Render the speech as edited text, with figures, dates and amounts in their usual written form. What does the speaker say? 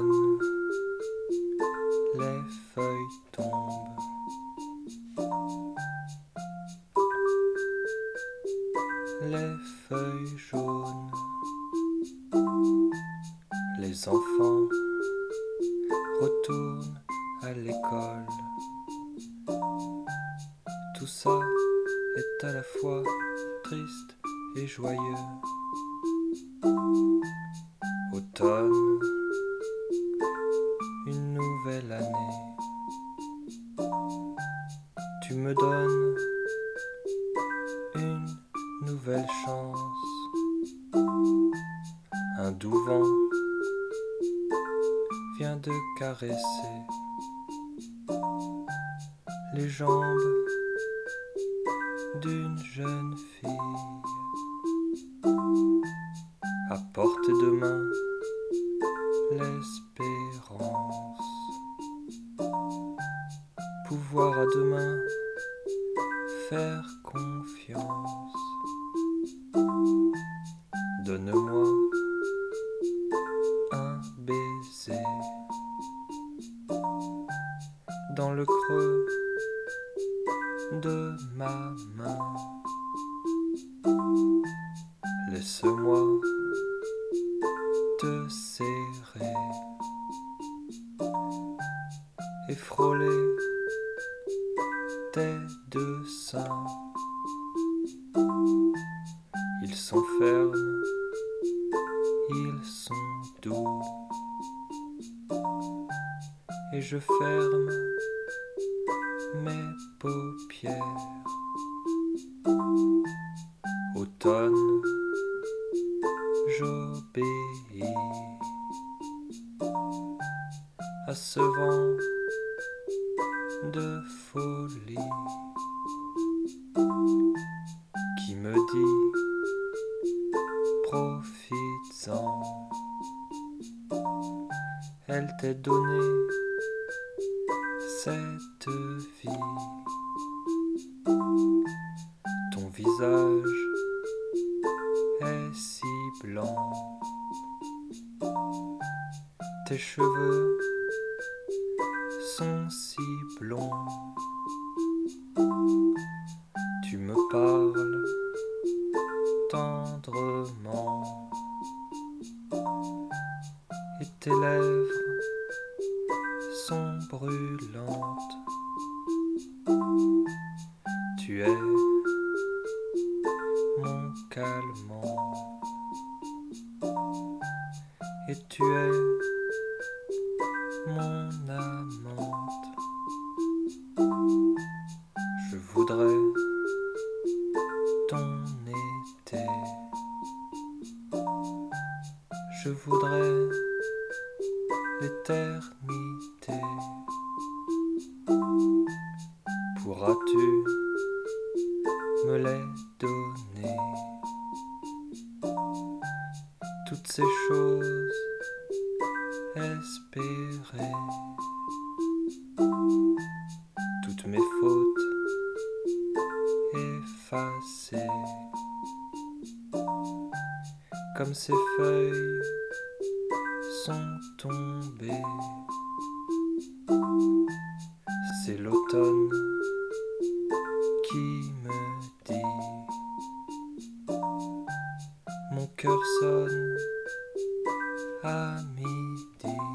automne, les feuilles tombent. Les feuilles jaunes, les enfants retournent à l'école. Tout ça est à la fois triste et joyeux. Automne, une nouvelle année. Tu me donnes une nouvelle chance. Un doux vent vient de caresser les jambes d'une jeune fille. À portée de main, l'espérance. Pouvoir à demain, faire confiance. Donne-moi un baiser dans le creux de ma main. Laisse-moi te serrer et frôler tes deux seins. Ils sont fermes, ils sont doux, et je ferme mes paupières. Automne, j'obéis à ce vent de folie qui me dit profites-en. Elle t'est donnée cette vie. Ton visage est si blanc. Tes cheveux sont si blonds. Tu me parles tendrement et tes lèvres sont brûlantes. Tu es mon calmant et tu es mon amante. Je voudrais ton été. Je voudrais l'éternité. Pourras-tu me les donner? Toutes ces choses espérées, toutes mes fautes effacées, comme ces feuilles sont tombées. C'est l'automne qui me dit, mon cœur sonne à midi.